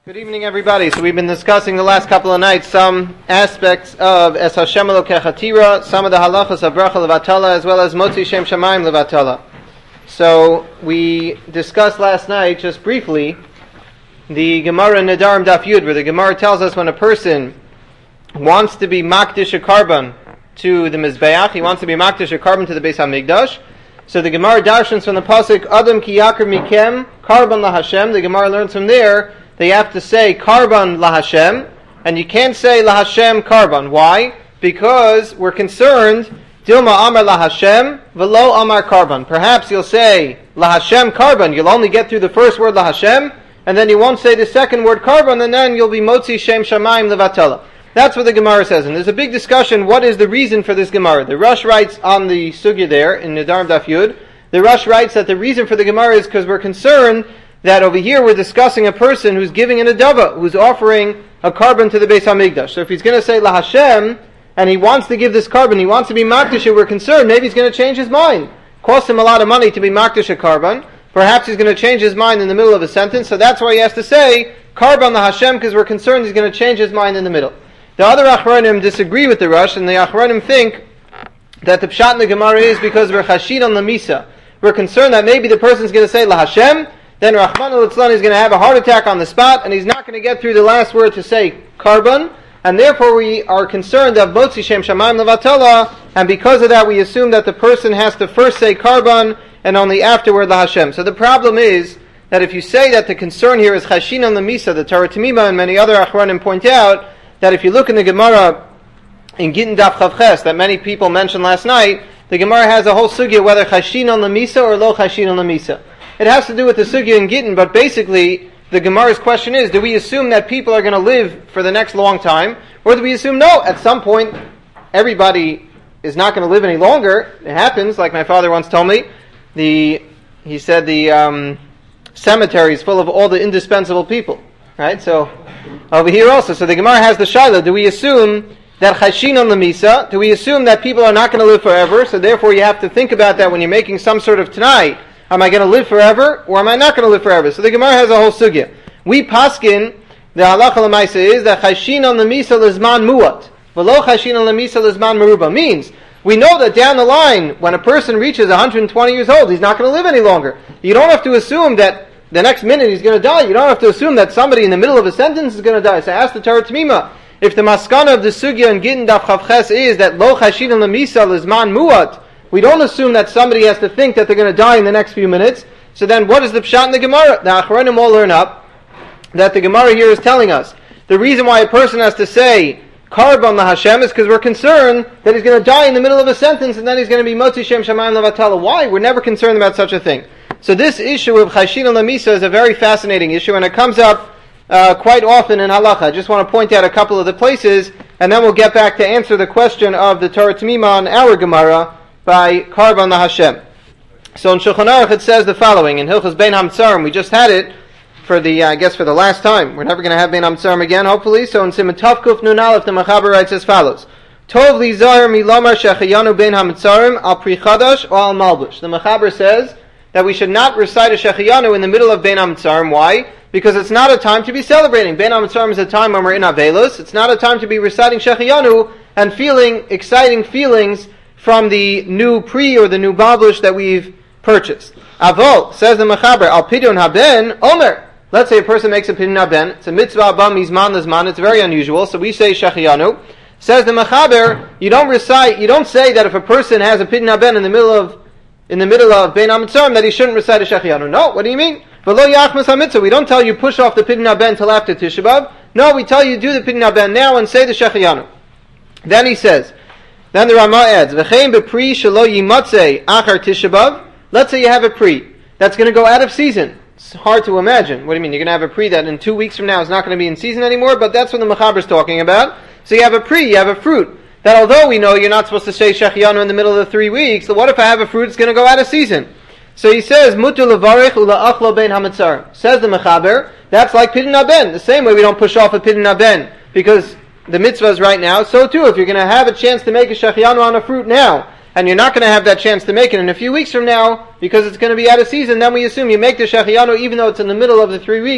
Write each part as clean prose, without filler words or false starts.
Good evening, everybody. So we've been discussing the last couple of nights some aspects of Es Hashem Elokecha Tira, some of the halachas of Bracha Levatala, as well as Motzi Shem Shamayim Levatala. So we discussed last night, just briefly, the Gemara in Nedarim Daf Yud, where the Gemara tells us when a person wants to be makdish a karban to the Mizbeach, he wants to be makdish a karban to the Beis HaMikdash. So the Gemara darshans from the pasuk Adam ki yakar mikem karban laHashem. The Gemara learns from there they have to say karban laHashem, and you can't say laHashem karban. Why? Because we're concerned Dilma amar laHashem velo amar karban. Perhaps you'll say laHashem karban. You'll only get through the first word laHashem, and then you won't say the second word karban, and then you'll be motzi shem shamayim levatala. That's what the Gemara says, and there's a big discussion. What is the reason for this Gemara? The Rosh writes on the sugya there in Nedarim Daf Yud. The Rosh writes that the reason for the Gemara is because we're concerned that over here we're discussing a person who's giving an adava, who's offering a karban to the Beis HaMikdash. So if he's going to say laHashem, and he wants to give this karban, he wants to be makdish, we're concerned maybe he's going to change his mind. Costs him a lot of money to be makdish a karban. Perhaps he's going to change his mind in the middle of a sentence, so that's why he has to say karban laHashem, because we're concerned he's going to change his mind in the middle. The other Achronim disagree with the Rosh, and the Achronim think that the pshat in the Gemara is because we're chashid on the misa. We're concerned that maybe the person's going to say laHashem, then Rahman al-Itzlan is going to have a heart attack on the spot, and he's not going to get through the last word to say karban, and therefore we are concerned of motzi shem shamayim levatala, and because of that we assume that the person has to first say karban, and only afterward laHashem. So the problem is that if you say that the concern here is chashin on the misa, the Torah Tamima and many other Achronim point out that if you look in the Gemara in Gittin Daf Chavches that many people mentioned last night, the Gemara has a whole sugya whether chashin on the misa or lo chashin on the misa. It has to do with the sugya in Gittin, but basically the Gemara's question is, do we assume that people are going to live for the next long time, or do we assume no, at some point everybody is not going to live any longer? It happens, like my father once told me. He said the cemetery is full of all the indispensable people. Right? So over here also, so the Gemara has the shaila, do we assume that chashin on the misa, do we assume that people are not going to live forever, so therefore you have to think about that when you're making some sort of tanai. Am I going to live forever, or am I not going to live forever? So the Gemara has a whole sugya. We paskin, the halacha l'maisa is that chashin on the misa lizman muat, v'lo chashin on the misa lizman meruba. Means, we know that down the line, when a person reaches 120 years old, he's not going to live any longer. You don't have to assume that the next minute he's going to die. You don't have to assume that somebody in the middle of a sentence is going to die. So ask the Torah Tamima, if the maskana of the sugya and Gittin Daf Chavches is that lo chashin on the misa lizman muat, we don't assume that somebody has to think that they're going to die in the next few minutes. So then what is the pshat in the Gemara? The Achronim all learn up that the Gemara here is telling us the reason why a person has to say karban laHashem is because we're concerned that he's going to die in the middle of a sentence and then he's going to be motzi shem shamayim levatala. Why? We're never concerned about such a thing. So this issue of chashin on the misa is a very fascinating issue, and it comes up quite often in halacha. I just want to point out a couple of the places, and then we'll get back to answer the question of the Torah Tamima on our Gemara by karban laHashem. So in Shulchan Aruch it says the following in Hilchos Bein HaMetzarim. We just had it for the for the last time. We're never going to have Bein HaMetzarim again, hopefully. So in Siman Tov Kuf Nun Aleph, the Mechaber writes as follows: Tov li zahar milomar shechayanu Bein HaMetzarim al pri chadash or al malbush. The Mechaber says that we should not recite a shechayanu in the middle of Bein HaMetzarim. Why? Because it's not a time to be celebrating. Bein HaMetzarim is a time when we're in Avelos. It's not a time to be reciting shechayanu and feeling exciting feelings from the new pri or the new malbush that we've purchased. Avol, says the Mechaber, al pidyon haben omer. Let's say a person makes a pidyon haben. It's a mitzvah abam mizman lizman. It's very unusual. So we say shechayanu. Says the Mechaber, you don't say that if a person has a pidyon haben in the middle of Bein HaMetzarim that he shouldn't recite a shechayanu. No, what do you mean? V'lo yachmas hamitzvah. We don't tell you push off the pidyon haben till after Tisha B'Av. No, we tell you do the pidyon haben now and say the shechayanu. Then he says, then the Rama adds, V'chein b'pri shelo yimatzei achar Tisha B'Av. Let's say you have a pri that's going to go out of season. It's hard to imagine. What do you mean? You're going to have a pri that in 2 weeks from now is not going to be in season anymore? But that's what the Mechaber is talking about. So you have a pri, you have a fruit, that although we know you're not supposed to say shechayanu in the middle of the 3 weeks, so what if I have a fruit that's going to go out of season? So he says, Mutu levarech ula'achlo bein hametzarim. Says the Mechaber, that's like pidyon haben. The same way we don't push off a pidyon haben, because the mitzvah is right now. So too, if you're going to have a chance to make a shechayanu on a fruit now, and you're not going to have that chance to make it in a few weeks from now, because it's going to be out of season, then we assume you make the shechayanu even though it's in the middle of the 3 weeks,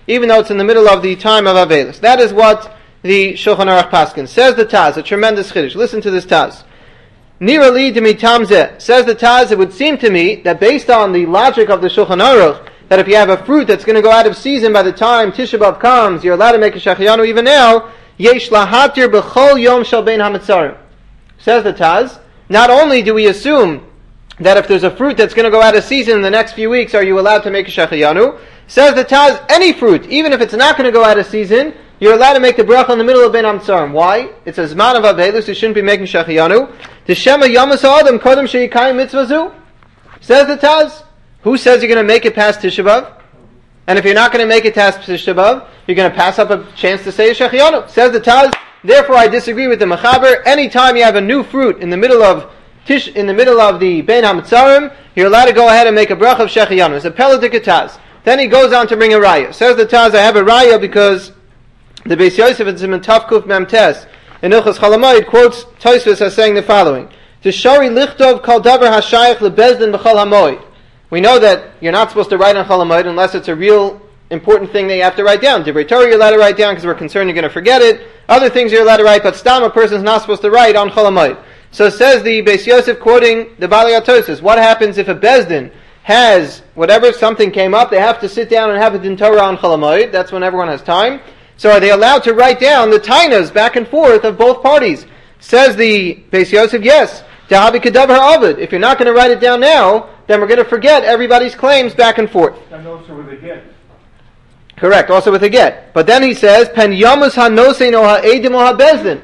even though it's in the middle of the time of Avelis. That is what the Shulchan Aruch Paskin says. The Taz, a tremendous chiddush. Listen to this Taz. Nira li demitam zeh, says the Taz, it would seem to me that based on the logic of the Shulchan Aruch, that if you have a fruit that's going to go out of season by the time Tisha B'Av comes, you're allowed to make a Shehecheyanu even now. Yesh lahatir b'chol yom shel bein hametzarim. Says the Taz, not only do we assume that if there's a fruit that's going to go out of season in the next few weeks, are you allowed to make a Shehecheyanu? Says the Taz, any fruit, even if it's not going to go out of season, you're allowed to make the bracha in the middle of bein hametzarim. Why? It's a zman of Avelis, you shouldn't be making Shehecheyanu. T'shema yamas ha'adam kodem she'yikayim mitzvah zu. Says the Taz, who says you're going to make it past Tisha B'Av? And if you're not going to make it past Tisha B'Av, you're going to pass up a chance to say a Shehecheyanu. Says the Taz, therefore I disagree with the Mechaber. Anytime you have a new fruit in the middle of the Bein HaMetzarim, you're allowed to go ahead and make a bracha of Shehecheyanu. It's a Peladik Taz. Then he goes on to bring a raya. Says the Taz, I have a raya because the Beis Yosef in Siman Tav Kuf Mem Tes in Ilchos Chalamoid quotes Tosfos as saying the following: T'shari lichtov kol davar hashayach lebezdin b'chol hamoed. We know that you're not supposed to write on Chol HaMoed unless it's a real important thing that you have to write down. Divrei Torah you're allowed to write down because we're concerned you're going to forget it. Other things you're allowed to write, but stam, a person is not supposed to write on Chol HaMoed. So says the Beis Yosef quoting the Baalei HaTosfos, what happens if a Bezdin has, whatever, something came up, they have to sit down and have a din Torah on Chol HaMoed. That's when everyone has time. So are they allowed to write down the tainas back and forth of both parties? Says the Beis Yosef, yes. If you're not going to write it down now, then we're going to forget everybody's claims back and forth. And also with a get. Correct, also with a get. But then he says, Pen yamus ha-nosein o ha-edim o ha-bezdin.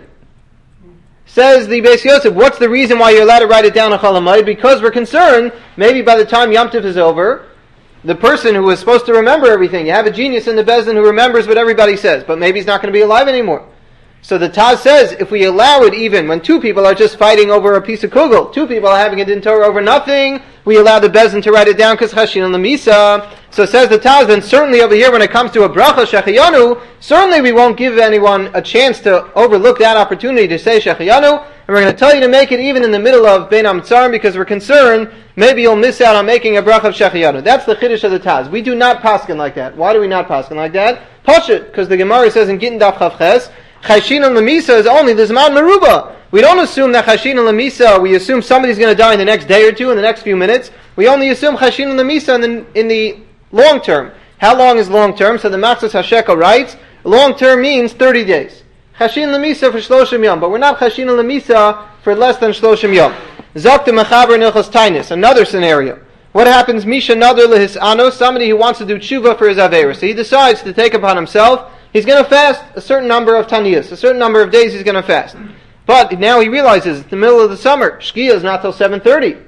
Says the Beis Yosef, what's the reason why you're allowed to write it down on Chol HaMoed? Because we're concerned, maybe by the time Yom Tov is over, the person who was supposed to remember everything, you have a genius in the Bezdin who remembers what everybody says, but maybe he's not going to be alive anymore. So the Taz says, if we allow it even when two people are just fighting over a piece of kugel, two people are having a din Torah over nothing, we allow the Bezdin to write it down because Chashin and Lamisa. So says the Taz, then certainly over here when it comes to a bracha Shehecheyanu, certainly we won't give anyone a chance to overlook that opportunity to say Shehecheyanu, and we're going to tell you to make it even in the middle of Bein HaMetzarim because we're concerned maybe you'll miss out on making a bracha of Shehecheyanu. That's the chiddush of the Taz. We do not paskin like that. Why do we not paskin like that? Pashut, because the Gemara says in Gittin Daf Chav Ches, Chashin and Lamisa is only the Zman Meruba. We don't assume that Chashin and Lamisa, we assume somebody's going to die in the next day or two, in the next few minutes. We only assume Chashin and Lamisa in the long term. How long is long term? So the Machzos HaShekel writes, long term means 30 days. Chashin and Lamisa for Shloshim Yom, but we're not Chashin and Lamisa for less than Shloshim Yom. Zok to Mechaber Nilchos Tainis, another scenario. What happens? Misha Nadar Lehis Ano, somebody who wants to do tshuva for his Aveira. So he decides to take upon himself, he's going to fast a certain number of taniyas, a certain number of days he's going to fast. But now he realizes it's the middle of the summer. Shkia is not till 7:30.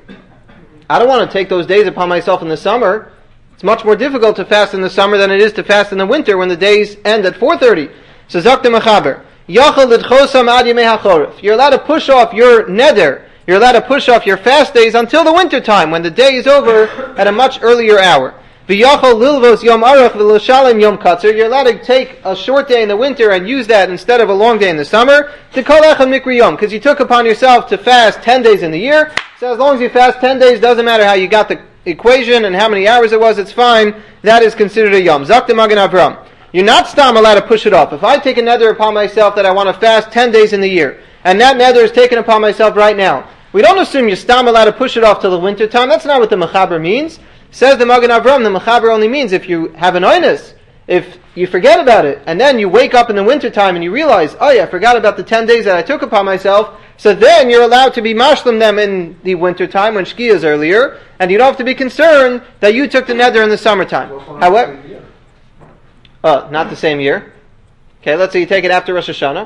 I don't want to take those days upon myself in the summer. It's much more difficult to fast in the summer than it is to fast in the winter when the days end at 4:30. So Zok the Mechaber, Yachal lidchosam ad yemei hachorif. You're allowed to push off your neder. You're allowed to push off your fast days until the winter time when the day is over at a much earlier hour. V'yachol lilvos yom arach v'loshalim yom katzer. You're allowed to take a short day in the winter and use that instead of a long day in the summer. To kol echad mikri yom, because you took upon yourself to fast 10 days in the year. So as long as you fast 10 days, doesn't matter how you got the equation and how many hours it was, it's fine. That is considered a yom. Zak de Magen Avram. You're not stam allowed to push it off. If I take a nether upon myself that I want to fast 10 days in the year, and that nether is taken upon myself right now, we don't assume you're stam allowed to push it off till the winter time. That's not what the Mechaber means. Says the Magen Avram, the Mechaber only means if you have an oinus, if you forget about it, and then you wake up in the winter time and you realize, oh yeah, I forgot about the 10 days that I took upon myself, so then you're allowed to be mashlim them in the winter time when Shkia is earlier, and you don't have to be concerned that you took the nether in the summertime. However, not the same year. Okay, let's say you take it after Rosh Hashanah.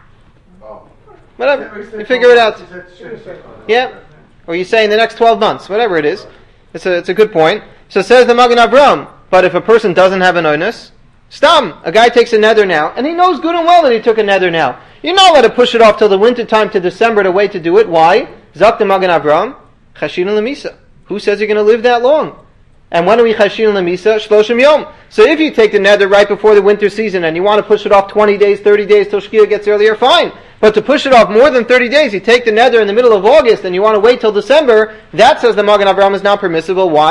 Whatever, you figure it out. Yeah, or you say in the next 12 months, whatever it is. It's a good point. So says the Magen Avram, but if a person doesn't have an onus, stam, a guy takes a nether now, and he knows good and well that he took a nether now. You're not allowed to push it off till the winter time to December to wait to do it. Why? Zak the Magen Avram, Chashin Lamisa. Who says you're going to live that long? And when are we Chashin Lamisa? Shloshim Yom. So if you take the nether right before the winter season and you want to push it off 20 days, 30 days till Shkia gets earlier, fine. But to push it off more than 30 days, you take the nether in the middle of August and you want to wait till December, that, says the Magen Avram, is not permissible. Why?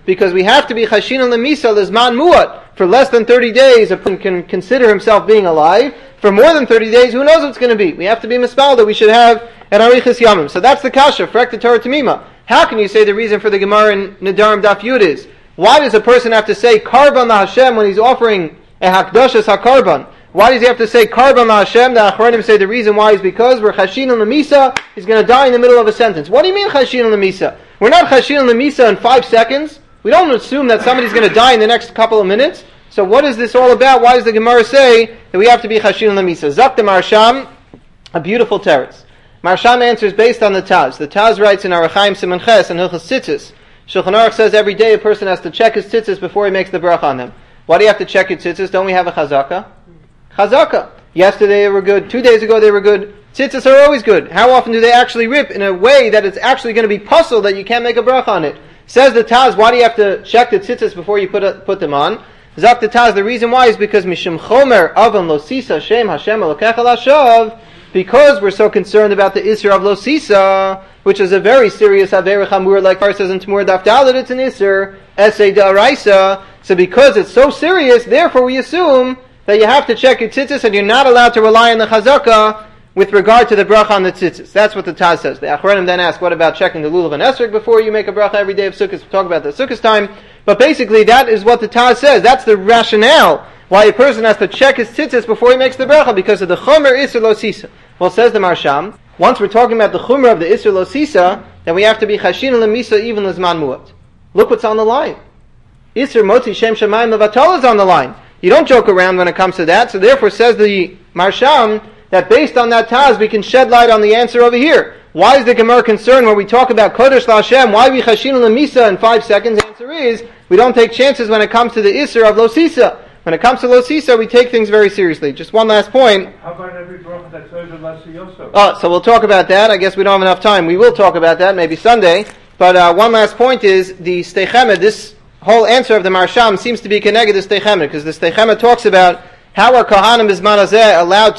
because we have to be chashin lemisa lizman muat. For less than 30 days, a person can consider himself being alive. For more than 30 days, who knows what's going to be? We have to be mispal that we should have an arichas yamim. So that's the kasha, frek the Torah Tamima. How can you say the reason for the Gemara in Nedarim Daf Yud is? Why does a person have to say karban la Hashem when he's offering a hakdashas hakarban? Why does he have to say karban la Hashem? The Achronim say the reason why is because we're chashin lemisa. He's going to die in the middle of a sentence. What do you mean chashin lemisa? We're not chashin lemisa in 5 seconds. We don't assume that somebody's going to die in the next couple of minutes. So what is this all about? Why does the Gemara say that we have to be chashin lemisa? Zak the Marsham, a beautiful teretz. Marsham answers based on the Taz. The Taz writes in Arachaim Siman Ches and Hilchas Tzitzis. Shulchan Aruch says every day a person has to check his tzitzis before he makes the bracha on them. Why do you have to check your tzitzis? Don't we have a chazaka? Chazaka. Yesterday they were good. 2 days ago they were good. Tzitzis are always good. How often do they actually rip in a way that it's actually going to be puzzled that you can't make a bracha on it? Says the Taz, why do you have to check the tzitzis before you put them on? Zak the Taz, the reason why is because Mishum Chomer Avon Lo Sisa Shem Hashem Elokecha Lashav, because we're so concerned about the Isser of Lo Sisa, which is a very serious Avera Chamur, like Far says in Tamur Daf Dalet, it's an Isser, Esei Da'araisa. So because it's so serious, therefore we assume that you have to check your tzitzis and you're not allowed to rely on the chazaka with regard to the bracha on the tzitzis. That's what the Taz says. The Achronim then ask, what about checking the lulav and esrog before you make a bracha every day of Sukkot? We'll talk about the Sukkot time. But basically that is what the Taz says. That's the rationale why a person has to check his tzitzis before he makes the bracha, because of the chomer Isser Lo Sisa. Well, says the Marsham, once we're talking about the chomer of the Isser Lo Sisa, then we have to be chashin lemisa even lezman muat. Look what's on the line. Isser Motzi Shem Shamayim Levatol is on the line. You don't joke around when it comes to that. So therefore says the Marsham that based on that Taz we can shed light on the answer over here. Why is the Gemara concerned when we talk about Kodesh LaHashem? Why we chashin lemisa in 5 seconds? The answer is we don't take chances when it comes to the Isser of Lo Sisa. When it comes to Lo Sisa, we take things very seriously. Just one last point. How about every bracha that's over La Siyoso? Oh, so we'll talk about that. I guess we don't have enough time. We will talk about that maybe Sunday. But one last point is the Steichemed. This whole answer of the Marsham seems to be connected to Steichemed, because the Steichemed talks about how are Kohanim Bizman Hazeh allowed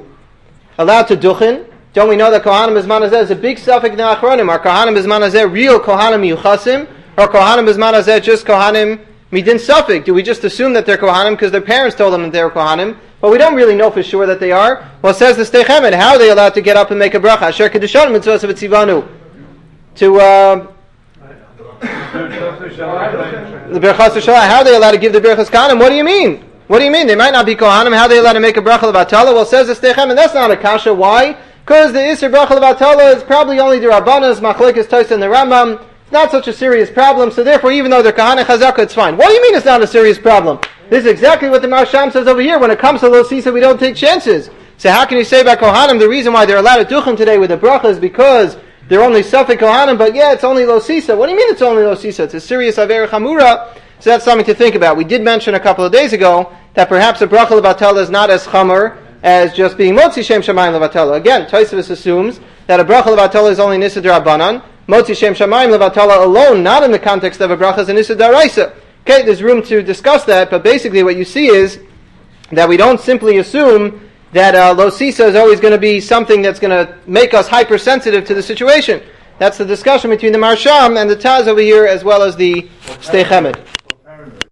to duchen. Don't we know that Kohanim Bizman Hazeh is a big suffix in the Achronim? Are Kohanim Bizman Hazeh real Kohanim Yuchasim? Or Kohanim Bizman Hazeh just Kohanim Midin Suffolk? Do we just assume that they're Kohanim because their parents told them that they were Kohanim, but we don't really know for sure that they are? Well, it says the Steichemed, how are they allowed to get up and make a bracha? Asher Kedushan Mitzvos of Tzivanu. The Berachas Shalah, how are they allowed to give the Berachas Kohanim? What do you mean? What do you mean? They might not be Kohanim. How are they allowed to make a bracha levatala? Well, it says the Steichemed, that's not a kasha. Why? Because the Isser bracha levatala is probably only the Rabbanas, Machlekes Tosa and the Rambam. It's not such a serious problem, so therefore even though they're Kahana Chazaka, it's fine. What do you mean it's not a serious problem? This is exactly what the Marsham says over here. When it comes to Lo Sisa, we don't take chances. So how can you say about Kohanim, the reason why they're allowed to duchen today with the bracha is because they're only Safek Kohanim, but yeah, it's only Lo Sisa. What do you mean it's only Lo Sisa? It's a serious Avera Chamura, so that's something to think about. We did mention a couple of days ago that perhaps a bracha levatala is not as chamer as just being Motzi Shem Shamayim levatala. Again, Tosafos assumes that a bracha levatala is only Nisa D'Rabbanan. Motzi Shem Shamayim levatala alone, not in the context of a bracha, is a Nisa D'Oraisa. Okay, there's room to discuss that, but basically what you see is that we don't simply assume that Lo Sisa is always going to be something that's going to make us hypersensitive to the situation. That's the discussion between the Marsham and the Taz over here, as well as the Steichemed.